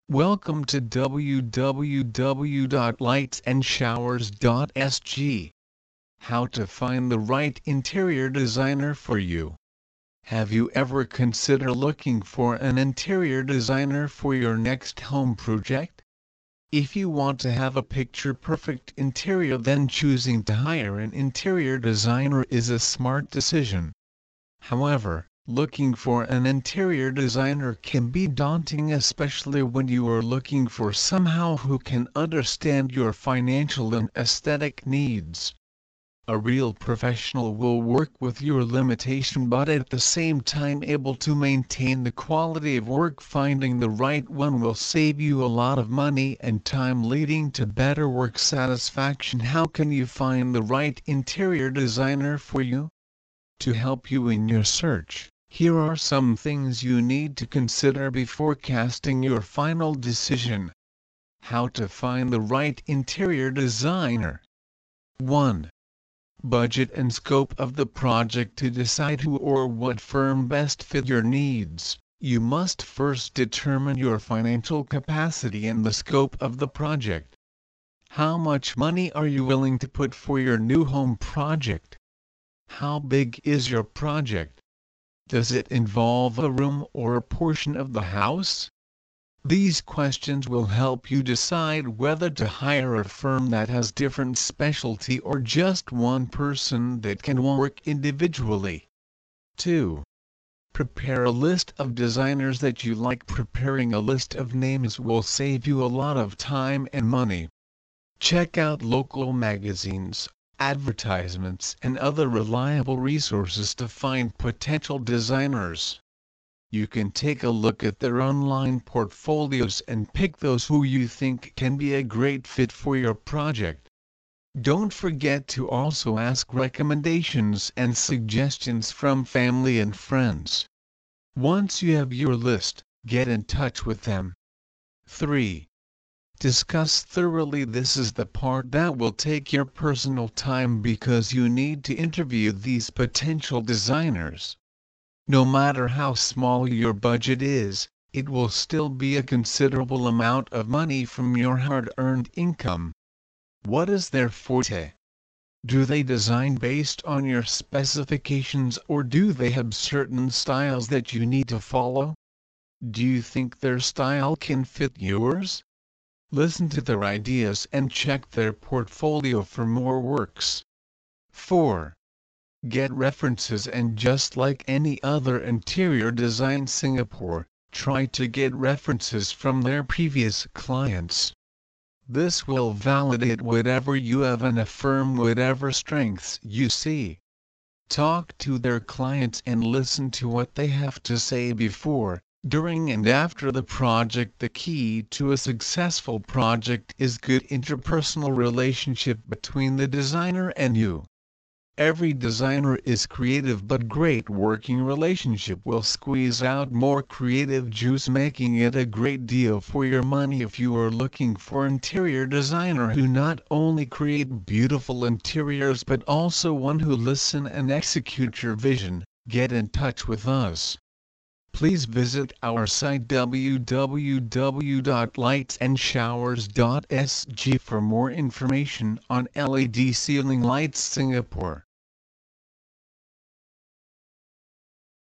Welcome to www.lightsandshowers.sg. How to find the right interior designer for you. Have you ever considered looking for an interior designer for your next home project? If you want to have a picture-perfect interior, then choosing to hire an interior designer is a smart decision. However, looking for an interior designer can be daunting, especially when you are looking for someone who can understand your financial and aesthetic needs. A real professional will work with your limitation but at the same time able to maintain the quality of work. Finding the right one will save you a lot of money and time, leading to better work satisfaction. How can you find the right interior designer for you? To help you in your search, here are some things you need to consider before casting your final decision. How to find the right interior designer. 1. Budget and scope of the project. To decide who or what firm best fit your needs, you must first determine your financial capacity and the scope of the project. How much money are you willing to put for your new home project? How big is your project? Does it involve a room or a portion of the house? These questions will help you decide whether to hire a firm that has different specialty or just one person that can work individually. 2. Prepare a list of designers that you like. Preparing a list of names will save you a lot of time and money. Check out local magazines, advertisements, and other reliable resources to find potential designers. You can take a look at their online portfolios and pick those who you think can be a great fit for your project. Don't forget to also ask recommendations and suggestions from family and friends. Once you have your list, get in touch with them. 3. Discuss thoroughly. This is the part that will take your personal time because you need to interview these potential designers. No matter how small your budget is, it will still be a considerable amount of money from your hard-earned income. What is their forte? Do they design based on your specifications, or do they have certain styles that you need to follow? Do you think their style can fit yours? Listen to their ideas and check their portfolio for more works. 4. Get references. And just like any other interior design Singapore, try to get references from their previous clients. This will validate whatever you have and affirm whatever strengths you see. Talk to their clients and listen to what they have to say before, during and after the project. The key to a successful project is good interpersonal relationship between the designer and you. Every designer is creative, but great working relationship will squeeze out more creative juice, making it a great deal for your money. If you are looking for interior designer who not only create beautiful interiors but also one who listen and execute your vision, get in touch with us. Please visit our site www.lightsandshowers.sg for more information on LED ceiling lights Singapore.